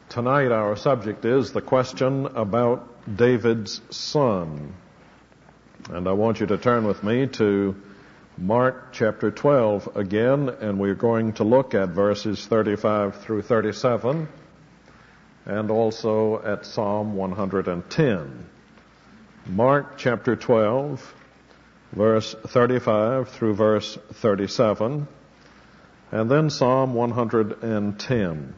Tonight our subject is the question about David's son. And I want you to turn with me to Mark chapter 12 again, and we're going to look at verses 35 through 37 and also at Psalm 110. Mark chapter 12, verse 35 through verse 37, and then Psalm 110.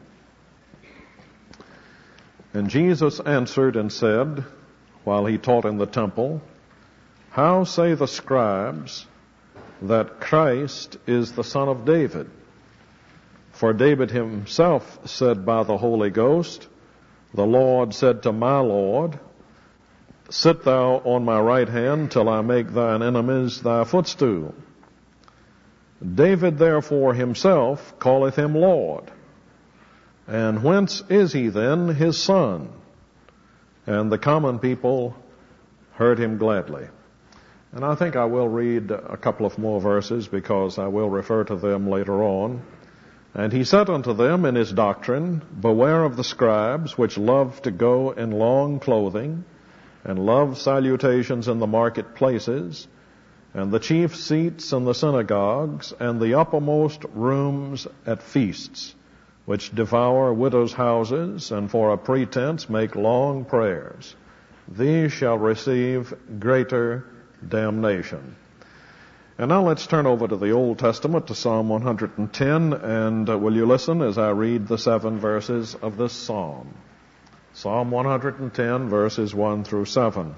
And Jesus answered and said, while he taught in the temple, "How say the scribes that Christ is the son of David? For David himself said by the Holy Ghost, the Lord said to my Lord, Sit thou on my right hand till I make thine enemies thy footstool. David therefore himself calleth him Lord. And whence is he then his son?" And the common people heard him gladly. And I think I will read a couple of more verses because I will refer to them later on. "And he said unto them in his doctrine, Beware of the scribes which love to go in long clothing, and love salutations in the marketplaces, and the chief seats in the synagogues, and the uppermost rooms at feasts, which devour widows' houses, and for a pretense make long prayers. These shall receive greater damnation." And now let's turn over to the Old Testament, to Psalm 110, and will you listen as I read the 7 verses of this psalm. Psalm 110, verses 1 through 7.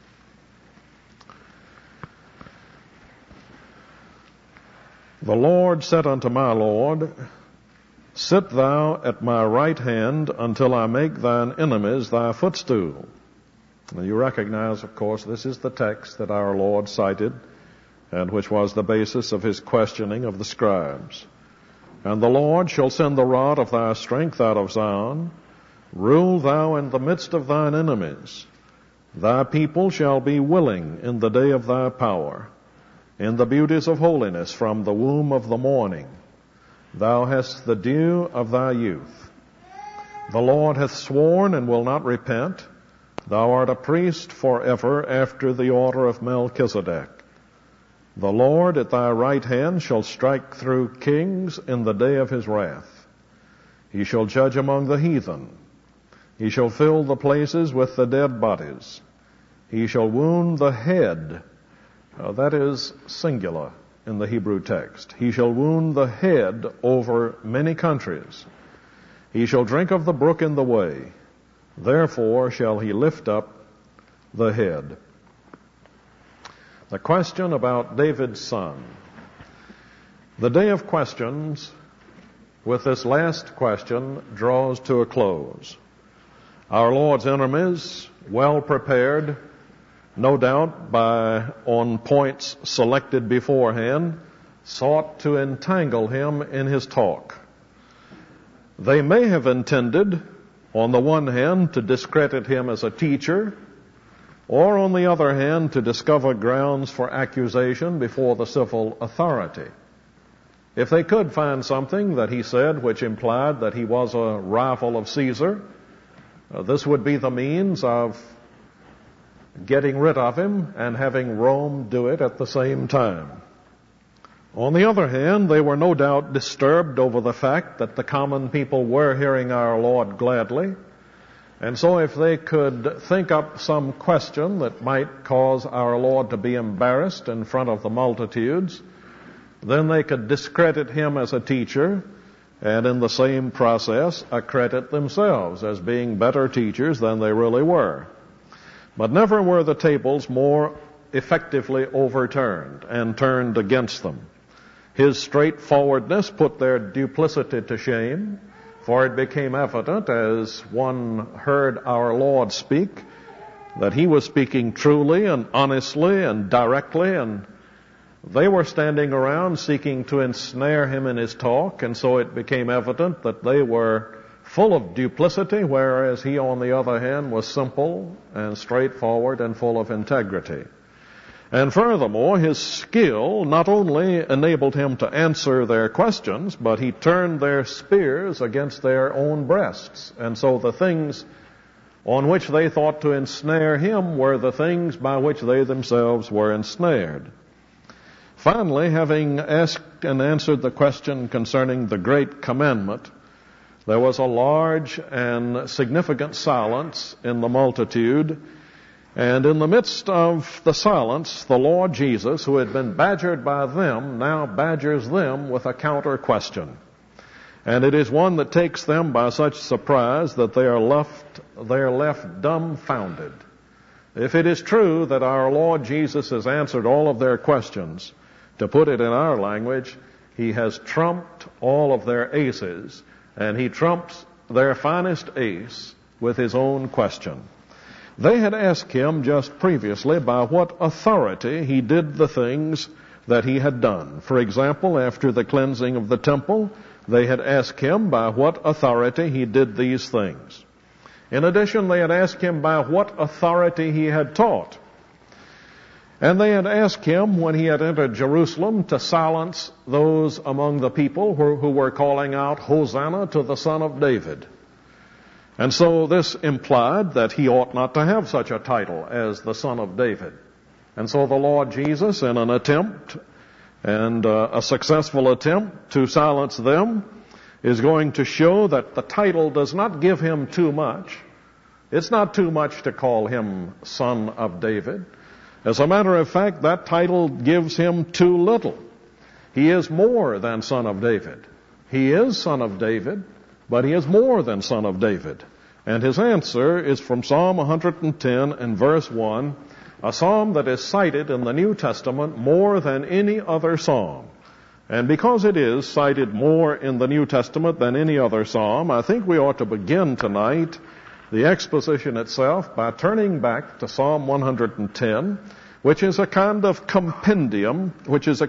"The Lord said unto my Lord, Sit thou at my right hand until I make thine enemies thy footstool." Now you recognize, of course, this is the text that our Lord cited and which was the basis of his questioning of the scribes. "And the Lord shall send the rod of thy strength out of Zion. Rule thou in the midst of thine enemies. Thy people shall be willing in the day of thy power, in the beauties of holiness from the womb of the morning. Thou hast the dew of thy youth. The Lord hath sworn and will not repent. Thou art a priest forever after the order of Melchizedek. The Lord at thy right hand shall strike through kings in the day of his wrath. He shall judge among the heathen. He shall fill the places with the dead bodies. He shall wound the head." That is singular in the Hebrew text. "He shall wound the head over many countries. He shall drink of the brook in the way. Therefore shall he lift up the head." The question about David's son. The day of questions, with this last question, draws to a close. Our Lord's enemies, well prepared, no doubt on points selected beforehand, sought to entangle him in his talk. They may have intended, on the one hand, to discredit him as a teacher, or on the other hand, to discover grounds for accusation before the civil authority. If they could find something that he said which implied that he was a rival of Caesar, this would be the means of getting rid of him and having Rome do it at the same time. On the other hand, they were no doubt disturbed over the fact that the common people were hearing our Lord gladly, and so if they could think up some question that might cause our Lord to be embarrassed in front of the multitudes, then they could discredit him as a teacher and in the same process accredit themselves as being better teachers than they really were. But never were the tables more effectively overturned and turned against them. His straightforwardness put their duplicity to shame, for it became evident as one heard our Lord speak that he was speaking truly and honestly and directly, and they were standing around seeking to ensnare him in his talk, and so it became evident that they were full of duplicity, whereas he, on the other hand, was simple and straightforward and full of integrity. And furthermore, his skill not only enabled him to answer their questions, but he turned their spears against their own breasts. And so the things on which they thought to ensnare him were the things by which they themselves were ensnared. Finally, having asked and answered the question concerning the great commandment, there was a large and significant silence in the multitude. And in the midst of the silence, the Lord Jesus, who had been badgered by them, now badgers them with a counter question. And it is one that takes them by such surprise that they are left dumbfounded. If it is true that our Lord Jesus has answered all of their questions, to put it in our language, he has trumped all of their aces, and he trumps their finest ace with his own question. They had asked him just previously by what authority he did the things that he had done. For example, after the cleansing of the temple, they had asked him by what authority he did these things. In addition, they had asked him by what authority he had taught. And they had asked him when he had entered Jerusalem to silence those among the people who were calling out, "Hosanna to the Son of David." And so this implied that he ought not to have such a title as the Son of David. And so the Lord Jesus, in an attempt, and a successful attempt to silence them, is going to show that the title does not give him too much. It's not too much to call him Son of David. As a matter of fact, that title gives him too little. He is more than Son of David. He is Son of David, but he is more than Son of David. And his answer is from Psalm 110 and verse 1, a psalm that is cited in the New Testament more than any other psalm. And because it is cited more in the New Testament than any other psalm, I think we ought to begin tonight the exposition itself by turning back to Psalm 110, which is a kind of compendium, which is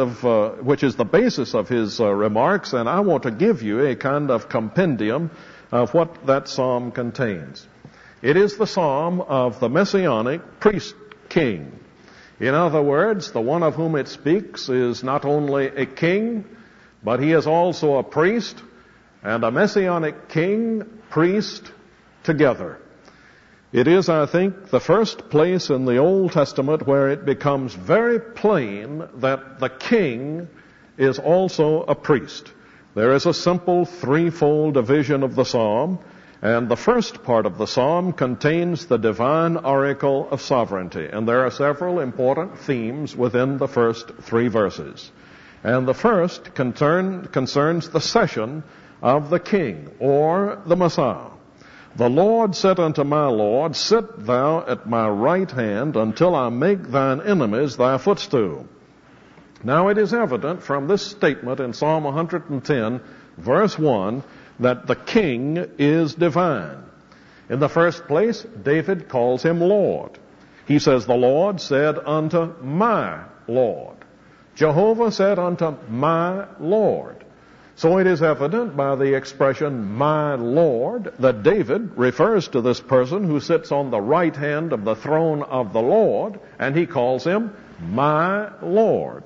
the basis of his remarks, and I want to give you a kind of compendium of what that psalm contains. It is the psalm of the Messianic priest king. In other words, the one of whom it speaks is not only a king, but he is also a priest, and a Messianic king, priest, together. It is, I think, the first place in the Old Testament where it becomes very plain that the king is also a priest. There is a simple threefold division of the psalm, and the first part of the psalm contains the divine oracle of sovereignty, and there are several important themes within the first three verses. And the first concerns the session of the king, or the Messiah. The Lord said unto my Lord, Sit thou at my right hand until I make thine enemies thy footstool. Now it is evident from this statement in Psalm 110, verse 1, that the king is divine. In the first place, David calls him Lord. He says, The Lord said unto my Lord. Jehovah said unto my Lord. So it is evident by the expression, my Lord, that David refers to this person who sits on the right hand of the throne of the Lord, and he calls him my Lord.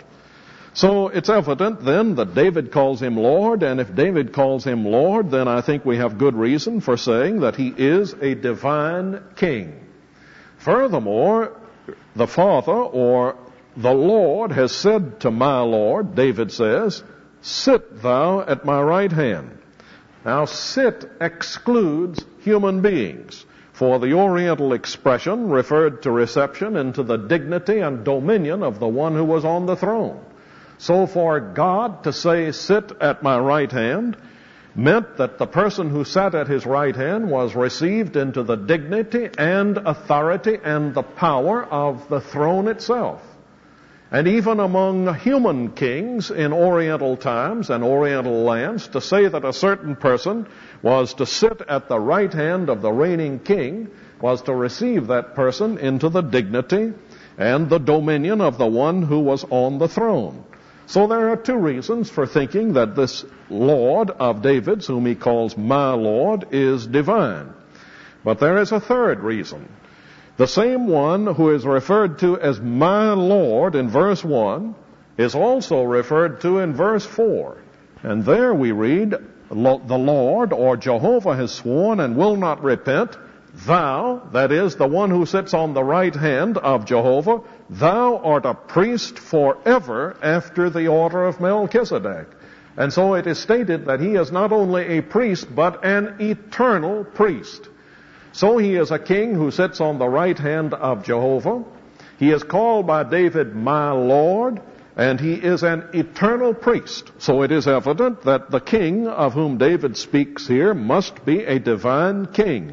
So it's evident then that David calls him Lord, and if David calls him Lord, then I think we have good reason for saying that he is a divine king. Furthermore, the Father, or the Lord, has said to my Lord, David says, Sit thou at my right hand. Now, sit excludes human beings, for the Oriental expression referred to reception into the dignity and dominion of the one who was on the throne. So for God to say, Sit at my right hand, meant that the person who sat at his right hand was received into the dignity and authority and the power of the throne itself. And even among human kings in Oriental times and Oriental lands, to say that a certain person was to sit at the right hand of the reigning king was to receive that person into the dignity and the dominion of the one who was on the throne. So there are two reasons for thinking that this Lord of David's, whom he calls my Lord, is divine. But there is a third reason. The same one who is referred to as my Lord in verse 1 is also referred to in verse 4. And there we read, the Lord, or Jehovah, has sworn and will not repent. Thou, that is, the one who sits on the right hand of Jehovah, thou art a priest forever after the order of Melchizedek. And so it is stated that he is not only a priest, but an eternal priest. So he is a king who sits on the right hand of Jehovah. He is called by David, my Lord, and he is an eternal priest. So it is evident that the king of whom David speaks here must be a divine king.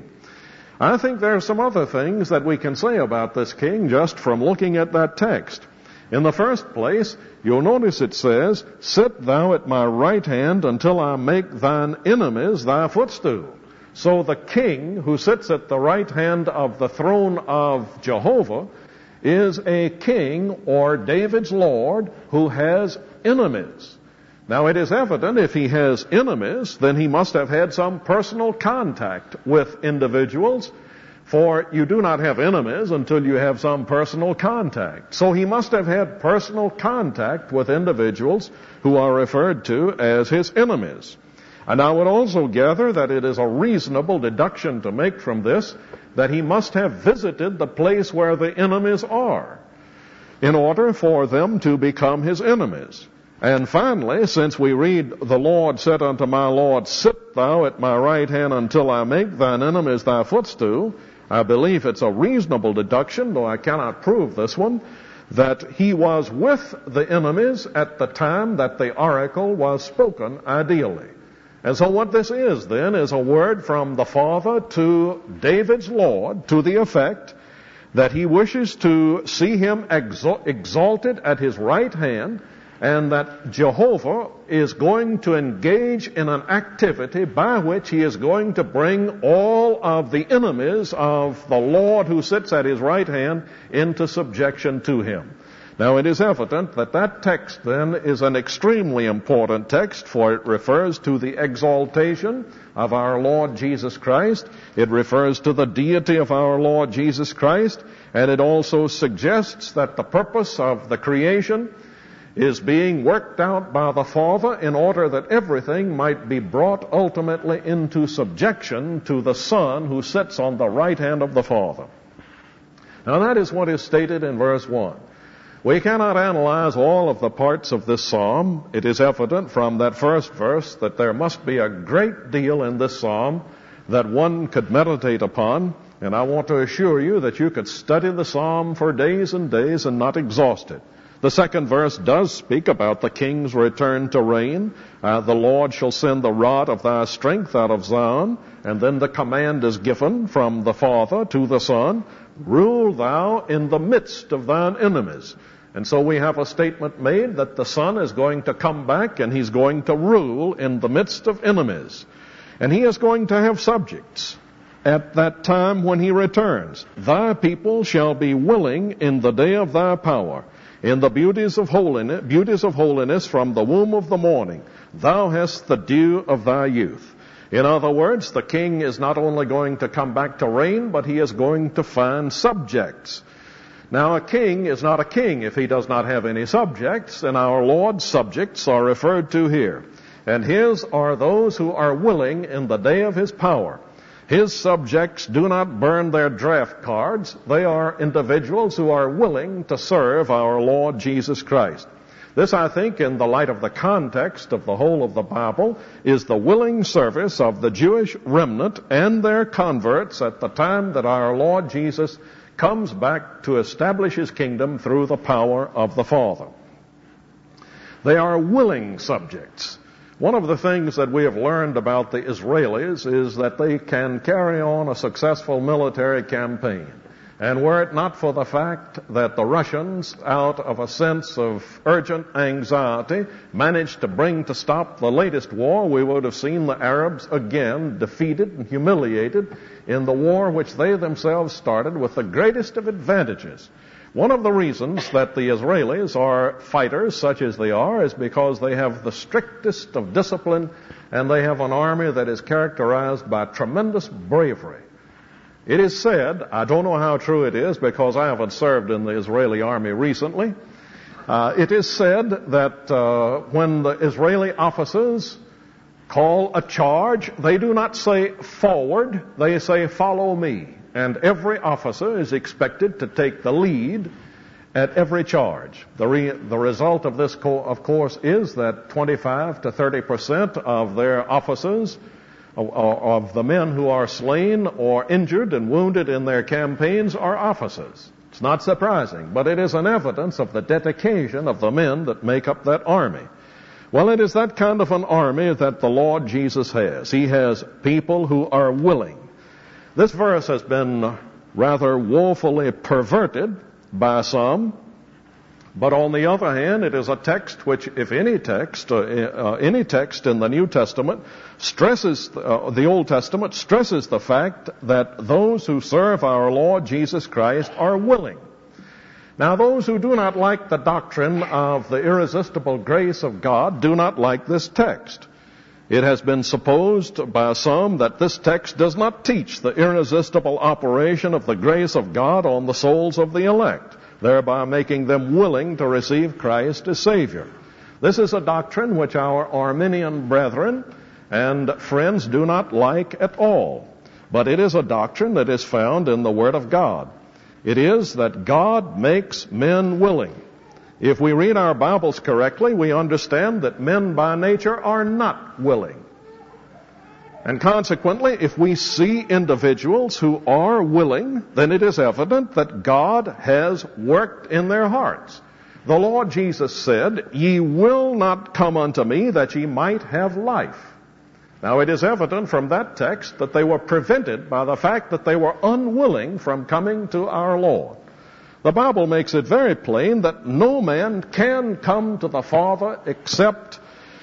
I think there are some other things that we can say about this king just from looking at that text. In the first place, you'll notice it says, sit thou at my right hand until I make thine enemies thy footstool. So the king who sits at the right hand of the throne of Jehovah is a king, or David's Lord, who has enemies. Now it is evident if he has enemies, then he must have had some personal contact with individuals, for you do not have enemies until you have some personal contact. So he must have had personal contact with individuals who are referred to as his enemies. And I would also gather that it is a reasonable deduction to make from this that he must have visited the place where the enemies are in order for them to become his enemies. And finally, since we read, the Lord said unto my Lord, sit thou at my right hand until I make thine enemies thy footstool, I believe it's a reasonable deduction, though I cannot prove this one, that he was with the enemies at the time that the oracle was spoken, ideally. And so what this is then is a word from the Father to David's Lord to the effect that he wishes to see him exalted at his right hand, and that Jehovah is going to engage in an activity by which he is going to bring all of the enemies of the Lord who sits at his right hand into subjection to him. Now it is evident that that text then is an extremely important text, for it refers to the exaltation of our Lord Jesus Christ. It refers to the deity of our Lord Jesus Christ, and it also suggests that the purpose of the creation is being worked out by the Father in order that everything might be brought ultimately into subjection to the Son who sits on the right hand of the Father. Now that is what is stated in verse 1. We cannot analyze all of the parts of this psalm. It is evident from that first verse that there must be a great deal in this psalm that one could meditate upon, and I want to assure you that you could study the psalm for days and days and not exhaust it. The second verse does speak about the king's return to reign. The Lord shall send the rod of thy strength out of Zion. And then the command is given from the Father to the Son, rule thou in the midst of thine enemies. And so we have a statement made that the Son is going to come back and he's going to rule in the midst of enemies. And he is going to have subjects at that time when he returns. Thy people shall be willing in the day of thy power. In the beauties of holiness from the womb of the morning, thou hast the dew of thy youth. In other words, the king is not only going to come back to reign, but he is going to find subjects. Now, a king is not a king if he does not have any subjects, and our Lord's subjects are referred to here. And his are those who are willing in the day of his power. His subjects do not burn their draft cards. They are individuals who are willing to serve our Lord Jesus Christ. This, I think, in the light of the context of the whole of the Bible, is the willing service of the Jewish remnant and their converts at the time that our Lord Jesus comes back to establish his kingdom through the power of the Father. They are willing subjects. One of the things that we have learned about the Israelis is that they can carry on a successful military campaign. And were it not for the fact that the Russians, out of a sense of urgent anxiety, managed to bring to stop the latest war, we would have seen the Arabs again defeated and humiliated in the war which they themselves started with the greatest of advantages. One of the reasons that the Israelis are fighters such as they are is because they have the strictest of discipline, and they have an army that is characterized by tremendous bravery. It is said, I don't know how true it is because I haven't served in the Israeli army recently. It is said that when the Israeli officers call a charge, they do not say forward, they say follow me. And every officer is expected to take the lead at every charge. The result of this, of course, is that 25 to 30% of their officers, of the men who are slain or injured and wounded in their campaigns, are officers. It's not surprising, but it is an evidence of the dedication of the men that make up that army. Well, it is that kind of an army that the Lord Jesus has. He has people who are willing. This verse has been rather woefully perverted by some, but on the other hand, it is a text which, if any text in the New Testament stresses, the Old Testament stresses the fact that those who serve our Lord Jesus Christ are willing. Now, those who do not like the doctrine of the irresistible grace of God do not like this text. It has been supposed by some that this text does not teach the irresistible operation of the grace of God on the souls of the elect, thereby making them willing to receive Christ as Savior. This is a doctrine which our Arminian brethren and friends do not like at all, but it is a doctrine that is found in the Word of God. It is that God makes men willing. If we read our Bibles correctly, we understand that men by nature are not willing. And consequently, if we see individuals who are willing, then it is evident that God has worked in their hearts. The Lord Jesus said, "Ye will not come unto me that ye might have life." Now it is evident from that text that they were prevented by the fact that they were unwilling from coming to our Lord. The Bible makes it very plain that no man can come to the Father except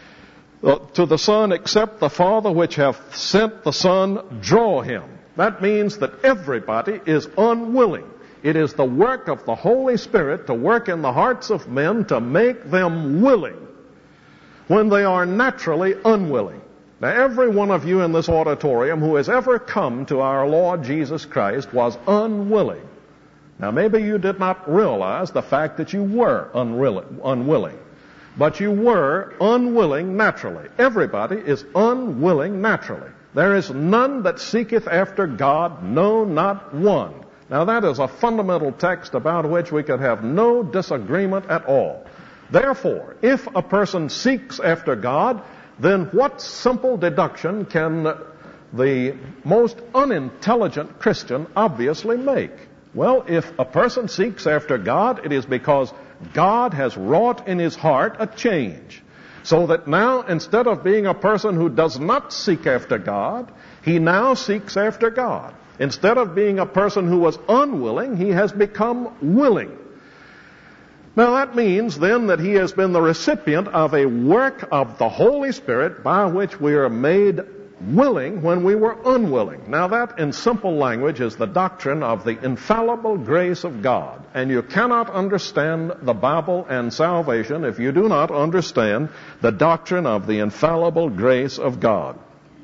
to the Son except the Father which hath sent the Son draw him. That means that everybody is unwilling. It is the work of the Holy Spirit to work in the hearts of men to make them willing when they are naturally unwilling. Now, every one of you in this auditorium who has ever come to our Lord Jesus Christ was unwilling. Now, maybe you did not realize the fact that you were unwilling. But you were unwilling naturally. Everybody is unwilling naturally. There is none that seeketh after God, no, not one. Now that is a fundamental text about which we could have no disagreement at all. Therefore, if a person seeks after God, then what simple deduction can the most unintelligent Christian obviously make? Well, if a person seeks after God, it is because God has wrought in his heart a change. So that now, instead of being a person who does not seek after God, he now seeks after God. Instead of being a person who was unwilling, he has become willing. Now that means then that he has been the recipient of a work of the Holy Spirit by which we are made willing when we were unwilling. Now that, in simple language, is the doctrine of the infallible grace of God. And you cannot understand the Bible and salvation if you do not understand the doctrine of the infallible grace of God.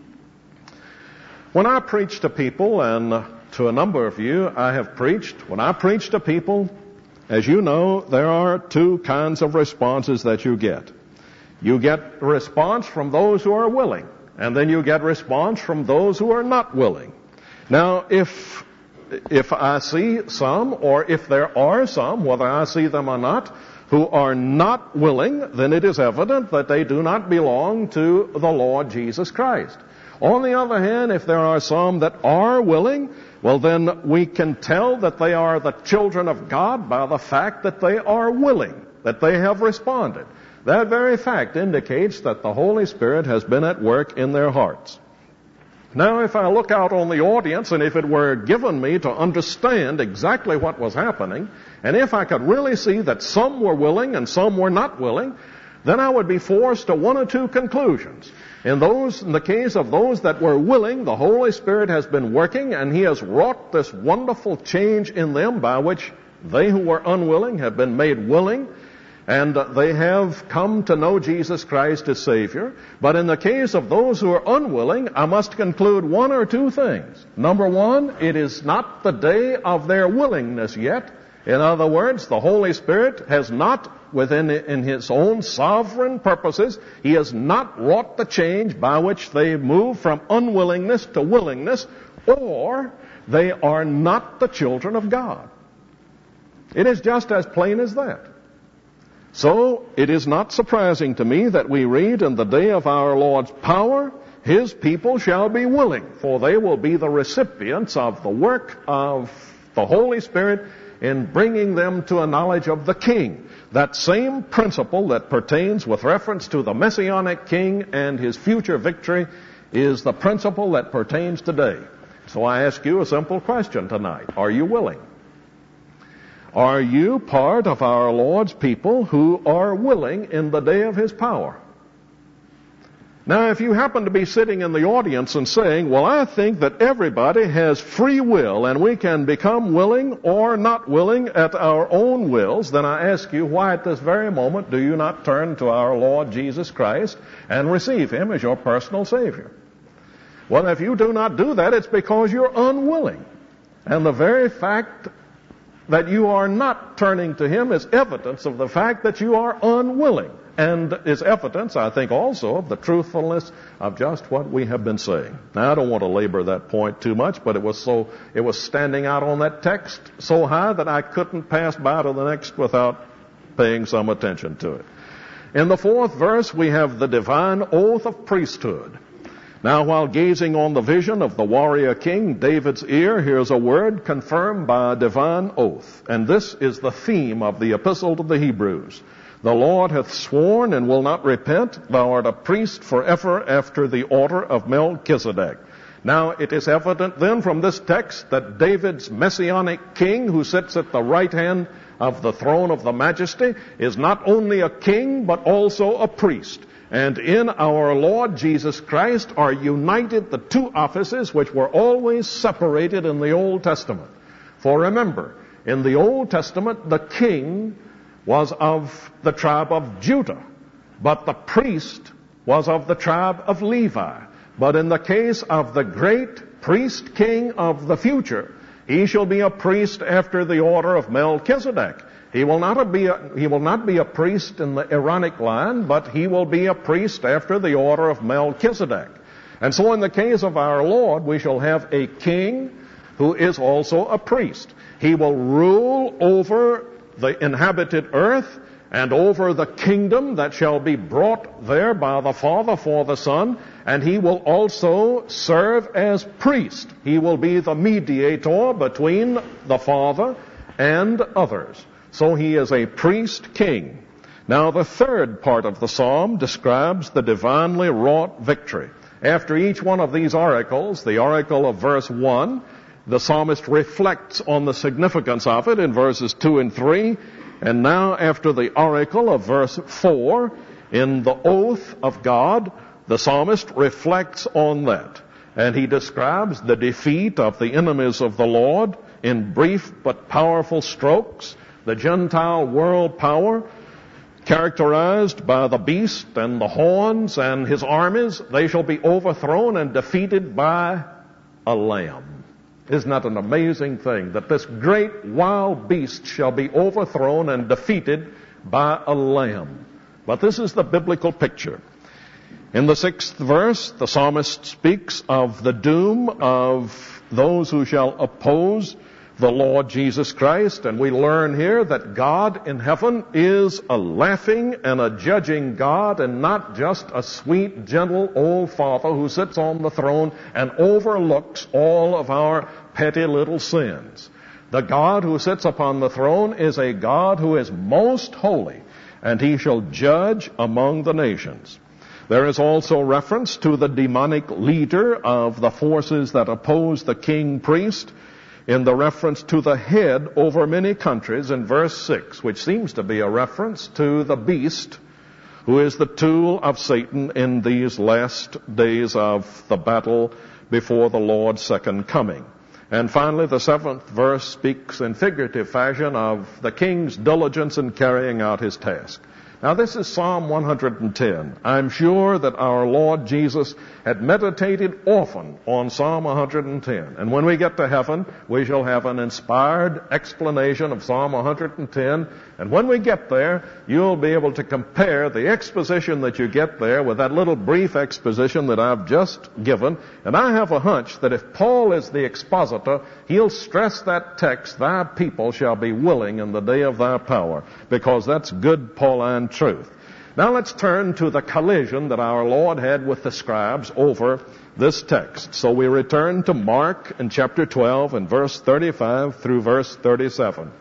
When I preach to people, and to a number of you I have preached, when I preach to people, as you know, there are two kinds of responses that you get. You get a response from those who are willing, and then you get response from those who are not willing. Now, if I see some, or if there are some, whether I see them or not, who are not willing, then it is evident that they do not belong to the Lord Jesus Christ. On the other hand, if there are some that are willing, well then we can tell that they are the children of God by the fact that they are willing, that they have responded. That very fact indicates that the Holy Spirit has been at work in their hearts. Now, if I look out on the audience, and if it were given me to understand exactly what was happening, and if I could really see that some were willing and some were not willing, then I would be forced to one or two conclusions. In the case of those that were willing, the Holy Spirit has been working, and He has wrought this wonderful change in them by which they who were unwilling have been made willing. and they have come to know Jesus Christ as Savior. But in the case of those who are unwilling, I must conclude one or two things. Number one, it is not the day of their willingness yet. In other words, the Holy Spirit has not, in His own sovereign purposes, He has not wrought the change by which they move from unwillingness to willingness, or they are not the children of God. It is just as plain as that. So, it is not surprising to me that we read, in the day of our Lord's power, His people shall be willing, for they will be the recipients of the work of the Holy Spirit in bringing them to a knowledge of the King. That same principle that pertains with reference to the Messianic King and His future victory is the principle that pertains today. So I ask you a simple question tonight. Are you willing? Are you part of our Lord's people who are willing in the day of His power? Now, if you happen to be sitting in the audience and saying, well, I think that everybody has free will and we can become willing or not willing at our own wills, then I ask you, why at this very moment do you not turn to our Lord Jesus Christ and receive Him as your personal Savior? Well, if you do not do that, it's because you're unwilling. And the very fact that you are not turning to Him is evidence of the fact that you are unwilling. And is evidence, I think, also of the truthfulness of just what we have been saying. Now, I don't want to labor that point too much, but it was standing out on that text so high that I couldn't pass by to the next without paying some attention to it. In the 4th verse, we have the divine oath of priesthood. Now, while gazing on the vision of the warrior king, David's ear hears a word confirmed by a divine oath. And this is the theme of the epistle to the Hebrews. The Lord hath sworn and will not repent. Thou art a priest forever after the order of Melchizedek. Now, it is evident then from this text that David's messianic king, who sits at the right hand of the throne of the majesty, is not only a king, but also a priest. And in our Lord Jesus Christ are united the two offices which were always separated in the Old Testament. For remember, in the Old Testament, the king was of the tribe of Judah, but the priest was of the tribe of Levi. But in the case of the great priest king of the future, he shall be a priest after the order of Melchizedek. He will not be a priest in the Aaronic line, but he will be a priest after the order of Melchizedek. And so in the case of our Lord, we shall have a king who is also a priest. He will rule over the inhabited earth and over the kingdom that shall be brought there by the Father for the Son, and he will also serve as priest. He will be the mediator between the Father and others. So he is a priest king. Now, the 3rd part of the psalm describes the divinely wrought victory. After each one of these oracles, the oracle of verse 1, the psalmist reflects on the significance of it in verses 2 and 3. And now, after the oracle of verse 4, in the oath of God, the psalmist reflects on that. And he describes the defeat of the enemies of the Lord in brief but powerful strokes. The Gentile world power, characterized by the beast and the horns and his armies, they shall be overthrown and defeated by a lamb. Isn't that an amazing thing, that this great wild beast shall be overthrown and defeated by a lamb? But this is the biblical picture. In the 6th verse, the psalmist speaks of the doom of those who shall oppose the Lord Jesus Christ, and we learn here that God in heaven is a laughing and a judging God, and not just a sweet, gentle old Father who sits on the throne and overlooks all of our petty little sins. The God who sits upon the throne is a God who is most holy, and he shall judge among the nations. There is also reference to the demonic leader of the forces that oppose the king-priest in the reference to the head over many countries in verse 6, which seems to be a reference to the beast who is the tool of Satan in these last days of the battle before the Lord's second coming. And finally, the 7th verse speaks in figurative fashion of the king's diligence in carrying out his task. Now, this is Psalm 110. I'm sure that our Lord Jesus had meditated often on Psalm 110. And when we get to heaven, we shall have an inspired explanation of Psalm 110. And when we get there, you'll be able to compare the exposition that you get there with that little brief exposition that I've just given. And I have a hunch that if Paul is the expositor, he'll stress that text, thy people shall be willing in the day of thy power, because that's good Pauline truth. Now let's turn to the collision that our Lord had with the scribes over this text. So we return to Mark in chapter 12 and verse 35 through verse 37.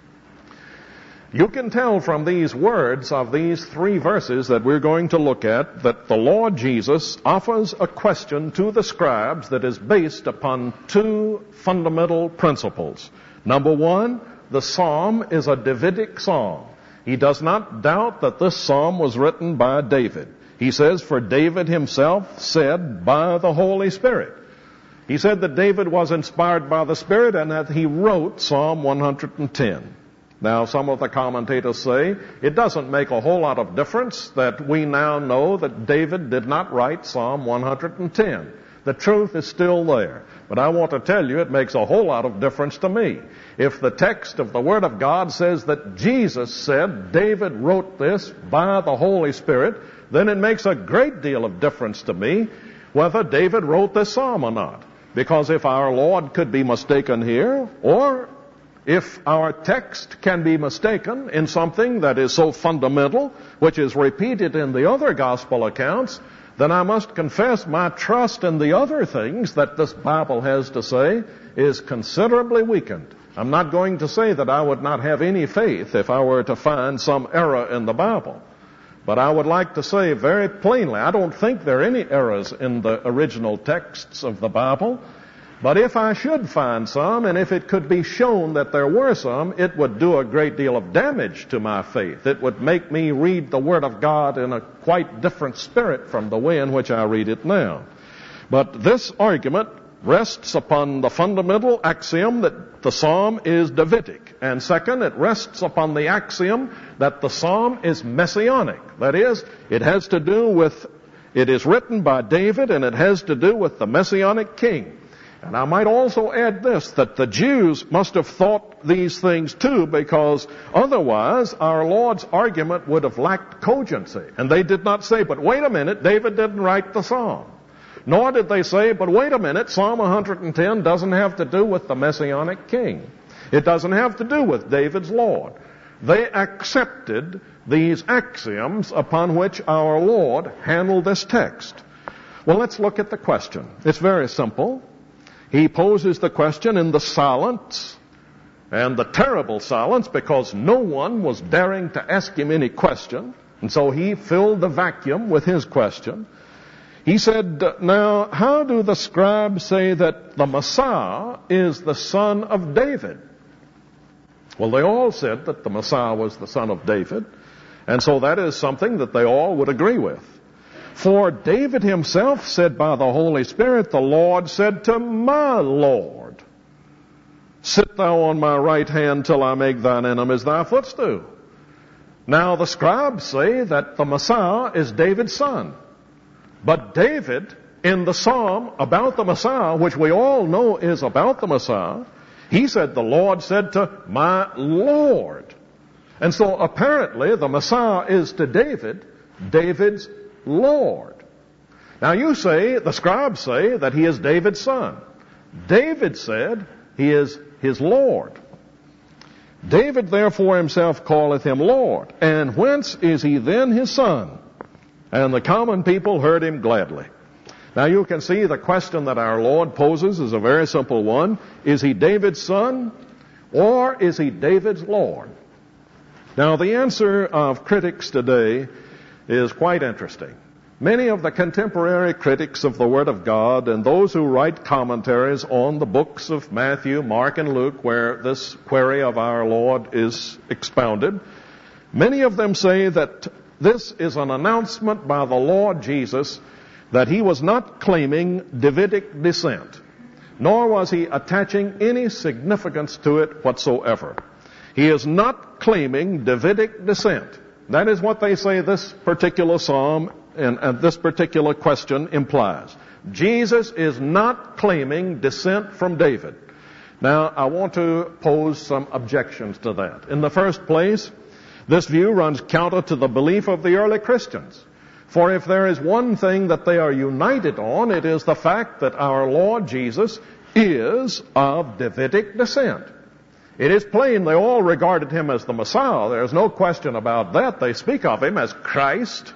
You can tell from these words of these 3 verses that we're going to look at that the Lord Jesus offers a question to the scribes that is based upon 2 fundamental principles. Number 1, the psalm is a Davidic psalm. He does not doubt that this psalm was written by David. He says, for David himself said by the Holy Spirit. He said that David was inspired by the Spirit and that he wrote Psalm 110. Now, some of the commentators say it doesn't make a whole lot of difference that we now know that David did not write Psalm 110. The truth is still there. But I want to tell you it makes a whole lot of difference to me. If the text of the Word of God says that Jesus said David wrote this by the Holy Spirit, then it makes a great deal of difference to me whether David wrote this psalm or not. Because if our Lord could be mistaken here, or if our text can be mistaken in something that is so fundamental, which is repeated in the other gospel accounts, then I must confess my trust in the other things that this Bible has to say is considerably weakened. I'm not going to say that I would not have any faith if I were to find some error in the Bible. But I would like to say very plainly, I don't think there are any errors in the original texts of the Bible. But if I should find some, and if it could be shown that there were some, it would do a great deal of damage to my faith. It would make me read the Word of God in a quite different spirit from the way in which I read it now. But this argument rests upon the fundamental axiom that the psalm is Davidic. And second, it rests upon the axiom that the psalm is messianic. That is, it has to do with, it is written by David, and it has to do with the messianic king. And I might also add this, that the Jews must have thought these things too, because otherwise our Lord's argument would have lacked cogency. And they did not say, but wait a minute, David didn't write the psalm. Nor did they say, but wait a minute, Psalm 110 doesn't have to do with the Messianic king. It doesn't have to do with David's Lord. They accepted these axioms upon which our Lord handled this text. Well, let's look at the question. It's very simple. He poses the question in the silence, and the terrible silence, because no one was daring to ask him any question, and so he filled the vacuum with his question. He said, now, how do the scribes say that the Messiah is the son of David? Well, they all said that the Messiah was the son of David, and so that is something that they all would agree with. For David himself said by the Holy Spirit, the Lord said to my Lord, sit thou on my right hand till I make thine enemies thy footstool. Now the scribes say that the Messiah is David's son. But David, in the psalm about the Messiah, which we all know is about the Messiah, he said the Lord said to my Lord. And so apparently the Messiah is to David, David's Lord. Now you say, the scribes say that he is David's son. David said he is his Lord. David therefore himself calleth him Lord. And whence is he then his son? And the common people heard him gladly. Now you can see the question that our Lord poses is a very simple one. Is he David's son, or is he David's Lord? Now the answer of critics today is quite interesting. Many of the contemporary critics of the Word of God and those who write commentaries on the books of Matthew, Mark, and Luke, where this query of our Lord is expounded, many of them say that this is an announcement by the Lord Jesus that he was not claiming Davidic descent, nor was he attaching any significance to it whatsoever. He is not claiming Davidic descent. That is what they say this particular psalm and this particular question implies. Jesus is not claiming descent from David. Now, I want to pose some objections to that. In the first place, this view runs counter to the belief of the early Christians. For if there is one thing that they are united on, it is the fact that our Lord Jesus is of Davidic descent. It is plain they all regarded him as the Messiah. There's no question about that. They speak of him as Christ,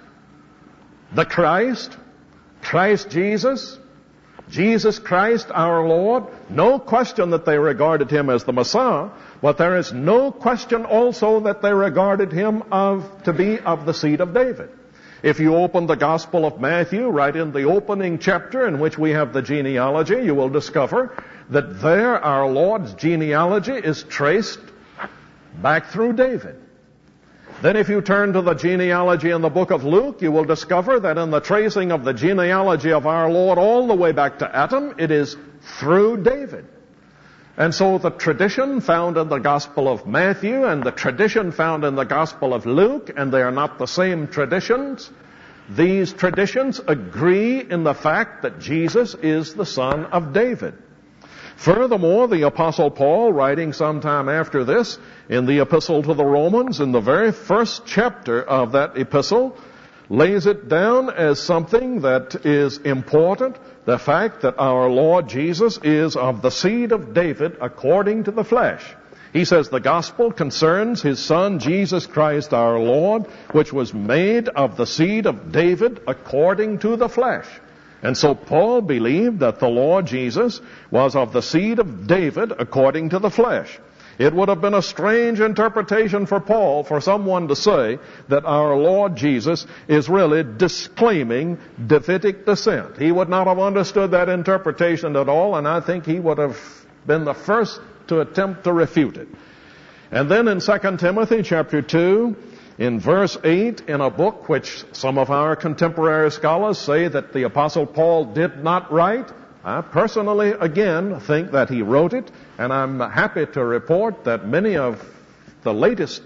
the Christ, Christ Jesus, Jesus Christ our Lord. No question that they regarded him as the Messiah, but there is no question also that they regarded him to be of the seed of David. If you open the Gospel of Matthew, right in the opening chapter in which we have the genealogy, you will discover that there our Lord's genealogy is traced back through David. Then if you turn to the genealogy in the book of Luke, you will discover that in the tracing of the genealogy of our Lord all the way back to Adam, it is through David. And so the tradition found in the Gospel of Matthew and the tradition found in the Gospel of Luke, and they are not the same traditions, these traditions agree in the fact that Jesus is the son of David. Furthermore, the Apostle Paul, writing sometime after this in the Epistle to the Romans, in the very first chapter of that epistle, lays it down as something that is important, the fact that our Lord Jesus is of the seed of David according to the flesh. He says the gospel concerns his Son, Jesus Christ our Lord, which was made of the seed of David according to the flesh. And so Paul believed that the Lord Jesus was of the seed of David according to the flesh. It would have been a strange interpretation for Paul for someone to say that our Lord Jesus is really disclaiming Davidic descent. He would not have understood that interpretation at all, and I think he would have been the first to attempt to refute it. And then in 2 Timothy chapter 2, in verse 8, in a book which some of our contemporary scholars say that the Apostle Paul did not write, I personally, again, think that he wrote it, and I'm happy to report that much of the latest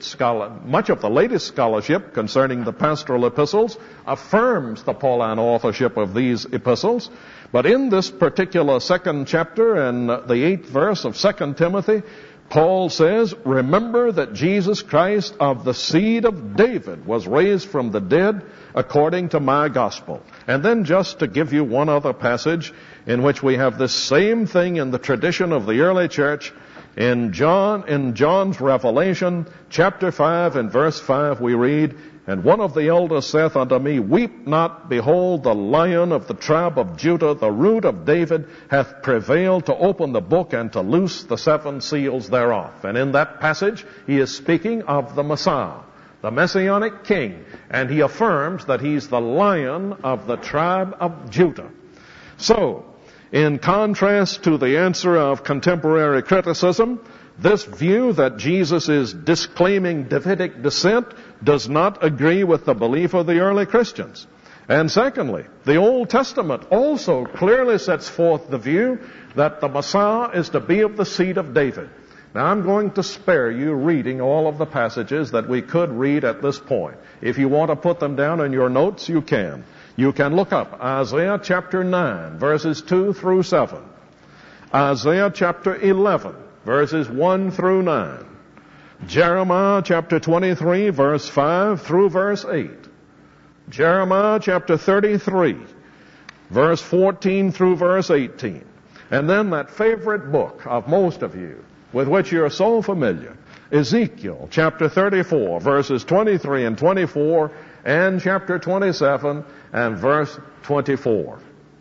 scholarship concerning the pastoral epistles affirms the Pauline authorship of these epistles. But in this particular second chapter and the 8th verse of 2 Timothy, Paul says, remember that Jesus Christ of the seed of David was raised from the dead according to my gospel. And then just to give you one other passage in which we have this same thing in the tradition of the early church, in John's Revelation, chapter 5 and verse 5, we read, and one of the elders saith unto me, weep not, behold, the Lion of the tribe of Judah, the root of David, hath prevailed to open the book and to loose the 7 seals thereof. And in that passage, he is speaking of the Messiah, the Messianic King, and he affirms that he's the Lion of the tribe of Judah. So, in contrast to the answer of contemporary criticism, this view that Jesus is disclaiming Davidic descent does not agree with the belief of the early Christians. And secondly, the Old Testament also clearly sets forth the view that the Messiah is to be of the seed of David. Now, I'm going to spare you reading all of the passages that we could read at this point. If you want to put them down in your notes, you can. You can look up Isaiah chapter 9, verses 2 through 7. Isaiah chapter 11, verses 1 through 9. Jeremiah chapter 23, verse 5 through verse 8. Jeremiah chapter 33, verse 14 through verse 18. And then that favorite book of most of you, with which you're so familiar, Ezekiel chapter 34, verses 23 and 24, and chapter 27 and verse 24.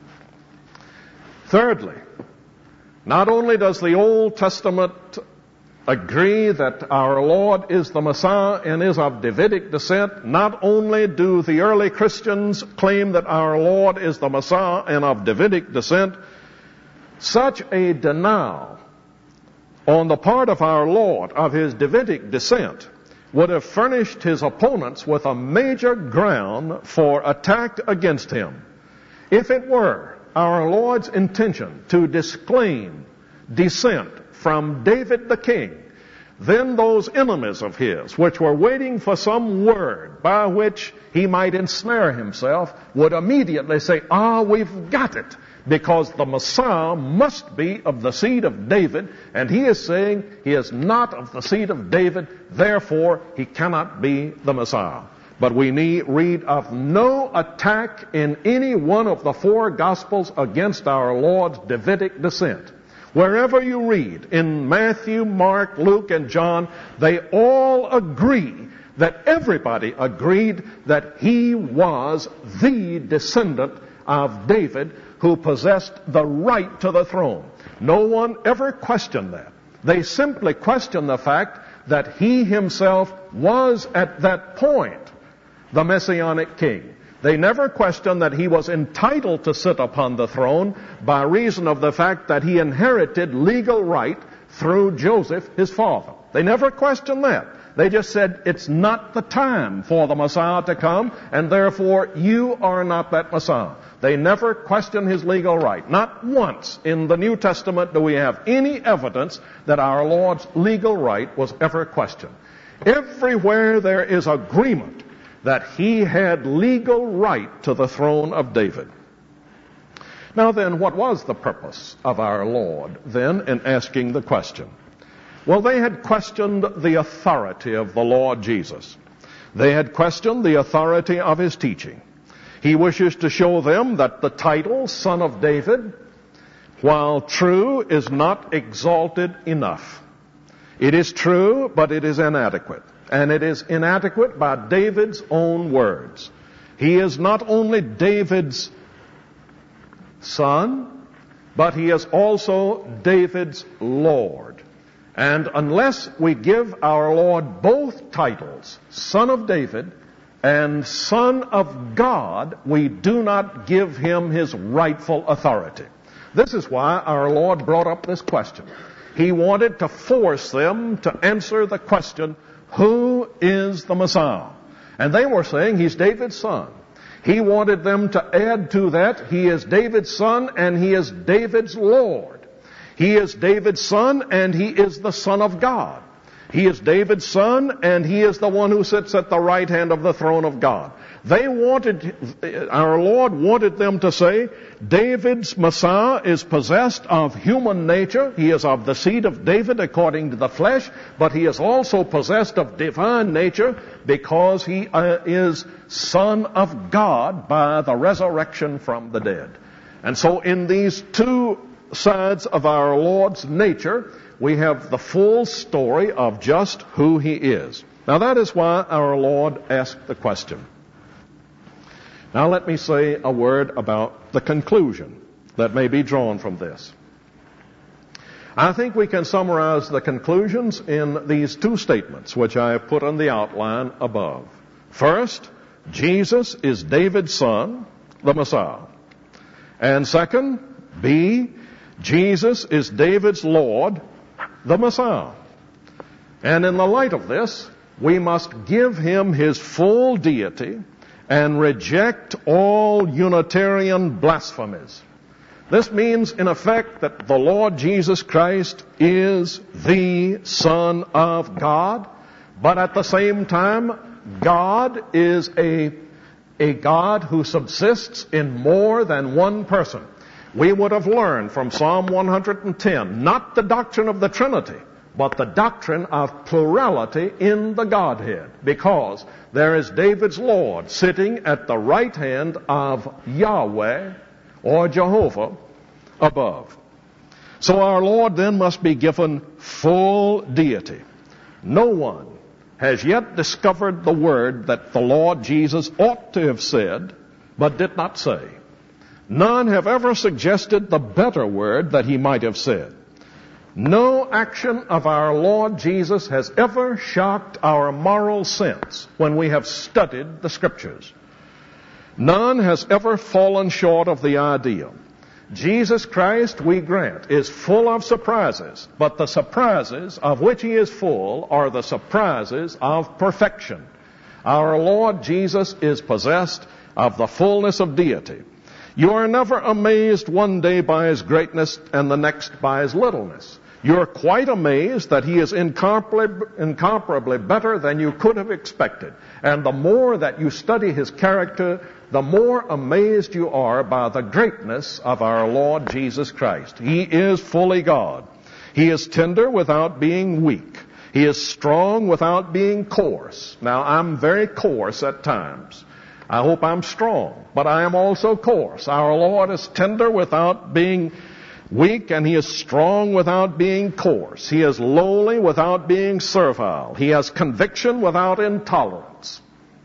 Thirdly, not only does the Old Testament agree that our Lord is the Messiah and is of Davidic descent, not only do the early Christians claim that our Lord is the Messiah and of Davidic descent, such a denial on the part of our Lord of his Davidic descent would have furnished his opponents with a major ground for attack against him. If it were our Lord's intention to disclaim descent from David the king, then those enemies of his, which were waiting for some word by which he might ensnare himself, would immediately say, we've got it, because the Messiah must be of the seed of David, and he is saying he is not of the seed of David, therefore he cannot be the Messiah. But we read of no attack in any one of the four Gospels against our Lord's Davidic descent. Wherever you read, in Matthew, Mark, Luke, and John, they all agree that everybody agreed that he was the descendant of David who possessed the right to the throne. No one ever questioned that. They simply questioned the fact that he himself was at that point the Messianic king. They never questioned that he was entitled to sit upon the throne by reason of the fact that he inherited legal right through Joseph, his father. They never questioned that. They just said, it's not the time for the Messiah to come, and therefore you are not that Messiah. They never questioned his legal right. Not once in the New Testament do we have any evidence that our Lord's legal right was ever questioned. Everywhere there is agreement that he had legal right to the throne of David. Now then, what was the purpose of our Lord then in asking the question? Well, they had questioned the authority of the Lord Jesus. They had questioned the authority of his teaching. He wishes to show them that the title, Son of David, while true, is not exalted enough. It is true, but it is inadequate. And it is inadequate by David's own words. He is not only David's son, but he is also David's Lord. And unless we give our Lord both titles, Son of David and Son of God, we do not give him his rightful authority. This is why our Lord brought up this question. He wanted to force them to answer the question, who is the Messiah? And they were saying he's David's son. He wanted them to add to that, he is David's son and he is David's Lord. He is David's son and he is the Son of God. He is David's son and he is the one who sits at the right hand of the throne of God. Our Lord wanted them to say, David's Messiah is possessed of human nature. He is of the seed of David according to the flesh, but he is also possessed of divine nature because he is Son of God by the resurrection from the dead. And so in these two sides of our Lord's nature, we have the full story of just who he is. Now that is why our Lord asked the question. Now let me say a word about the conclusion that may be drawn from this. I think we can summarize the conclusions in these two statements, which I have put on the outline above. First, Jesus is David's son, the Messiah. And second, B, Jesus is David's Lord, the Messiah. And in the light of this, we must give him his full deity and reject all Unitarian blasphemies. This means, in effect, that the Lord Jesus Christ is the Son of God, but at the same time, God is a God who subsists in more than one person. We would have learned from Psalm 110, not the doctrine of the Trinity, but the doctrine of plurality in the Godhead, because there is David's Lord sitting at the right hand of Yahweh or Jehovah above. So our Lord then must be given full deity. No one has yet discovered the word that the Lord Jesus ought to have said, but did not say. None have ever suggested the better word that he might have said. No action of our Lord Jesus has ever shocked our moral sense when we have studied the Scriptures. None has ever fallen short of the ideal. Jesus Christ, we grant, is full of surprises, but the surprises of which he is full are the surprises of perfection. Our Lord Jesus is possessed of the fullness of deity. You are never amazed one day by his greatness and the next by his littleness. You're quite amazed that he is incomparably better than you could have expected. And the more that you study his character, the more amazed you are by the greatness of our Lord Jesus Christ. He is fully God. He is tender without being weak. He is strong without being coarse. Now, I'm very coarse at times. I hope I'm strong, but I am also coarse. Our Lord is tender without being weak, and he is strong without being coarse. He is lowly without being servile. He has conviction without intolerance.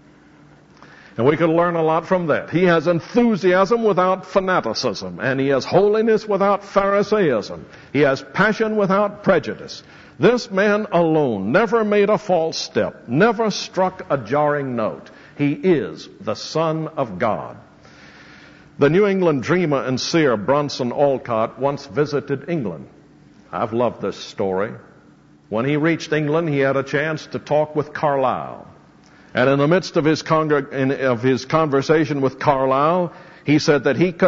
And we could learn a lot from that. He has enthusiasm without fanaticism, and he has holiness without Pharisaism. He has passion without prejudice. This man alone never made a false step, never struck a jarring note. He is the Son of God. The New England dreamer and seer Bronson Alcott once visited England. I've loved this story. When he reached England, he had a chance to talk with Carlyle. And in the midst of his conversation with Carlyle, he said that he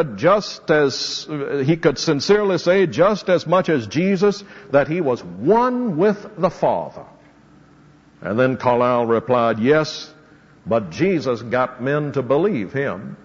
could sincerely say just as much as Jesus that he was one with the Father. And then Carlyle replied, yes, but Jesus got men to believe him.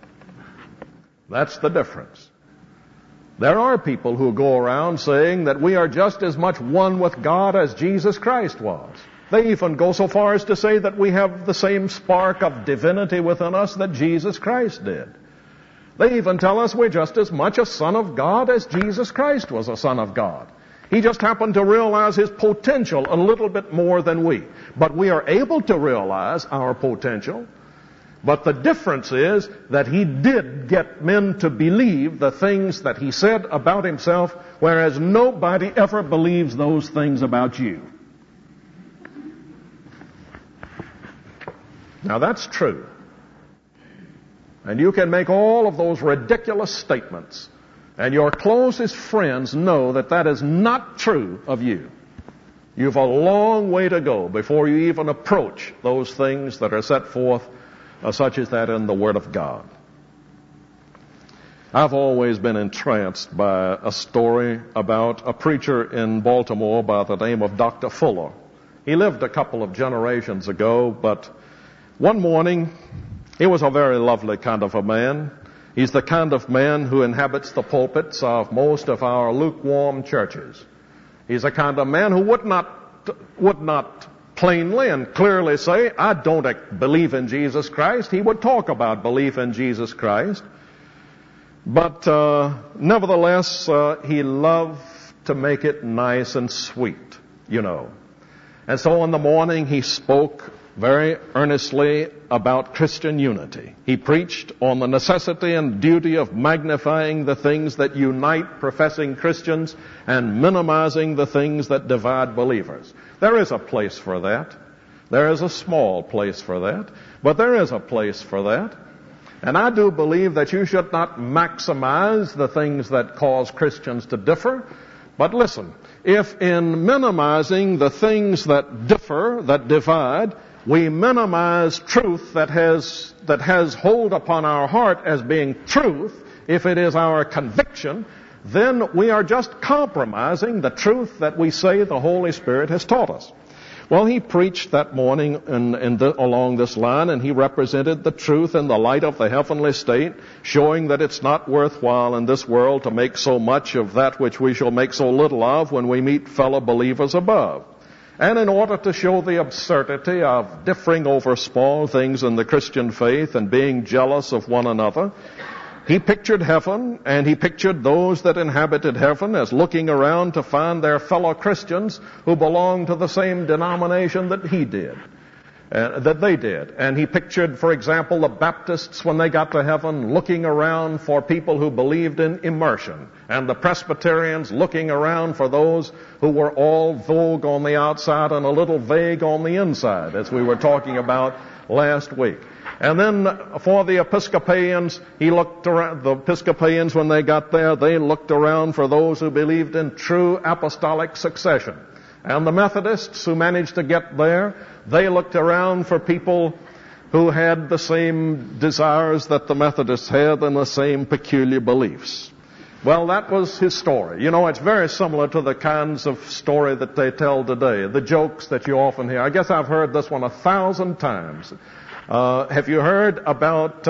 That's the difference. There are people who go around saying that we are just as much one with God as Jesus Christ was. They even go so far as to say that we have the same spark of divinity within us that Jesus Christ did. They even tell us we're just as much a son of God as Jesus Christ was a son of God. He just happened to realize his potential a little bit more than we. But we are able to realize our potential. But the difference is that he did get men to believe the things that he said about himself, whereas nobody ever believes those things about you. Now that's true. And you can make all of those ridiculous statements, and your closest friends know that that is not true of you. You've a long way to go before you even approach those things that are set forth such as that in the Word of God. I've always been entranced by a story about a preacher in Baltimore by the name of Dr. Fuller. He lived a couple of generations ago, but one morning, he was a very lovely kind of a man. He's the kind of man who inhabits the pulpits of most of our lukewarm churches. He's the kind of man who would not plainly and clearly say, I don't believe in Jesus Christ. He would talk about belief in Jesus Christ. But nevertheless, he loved to make it nice and sweet, you know. And so in the morning he spoke very earnestly about Christian unity. He preached on the necessity and duty of magnifying the things that unite professing Christians and minimizing the things that divide believers. There is a place for that. There is a small place for that, but there is a place for that. And I do believe that you should not maximize the things that cause Christians to differ. But listen, if in minimizing the things that differ, that divide, we minimize truth that has hold upon our heart as being truth, if it is our conviction, then we are just compromising the truth that we say the Holy Spirit has taught us. Well, he preached that morning along this line, and he represented the truth in the light of the heavenly state, showing that it's not worthwhile in this world to make so much of that which we shall make so little of when we meet fellow believers above. And in order to show the absurdity of differing over small things in the Christian faith and being jealous of one another, he pictured heaven, and he pictured those that inhabited heaven as looking around to find their fellow Christians who belonged to the same denomination that he did, that they did. And he pictured, for example, the Baptists when they got to heaven looking around for people who believed in immersion, and the Presbyterians looking around for those who were all vogue on the outside and a little vague on the inside, as we were talking about last week. And then for the Episcopalians, he looked around, the Episcopalians when they got there, they looked around for those who believed in true apostolic succession. And the Methodists who managed to get there, they looked around for people who had the same desires that the Methodists had and the same peculiar beliefs. Well, that was his story. You know, it's very similar to the kinds of story that they tell today, the jokes that you often hear. I guess I've heard this one 1,000 times. Have you heard about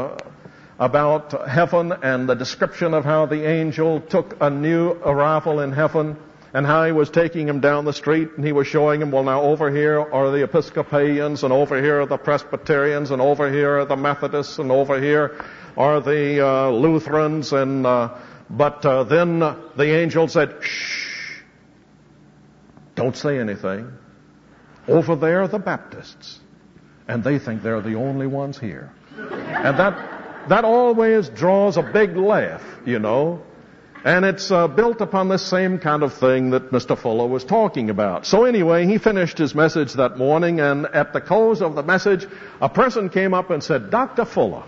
heaven and the description of how the angel took a new arrival in heaven and how he was taking him down the street and he was showing him, well, now over here are the Episcopalians and over here are the Presbyterians and over here are the Methodists and over here are the Lutherans and but then the angel said, shh, don't say anything. Over there are the Baptists and they think they're the only ones here. And that always draws a big laugh, you know. And it's built upon the same kind of thing that Mr. Fuller was talking about. So anyway, he finished his message that morning, and at the close of the message, a person came up and said, Dr. Fuller,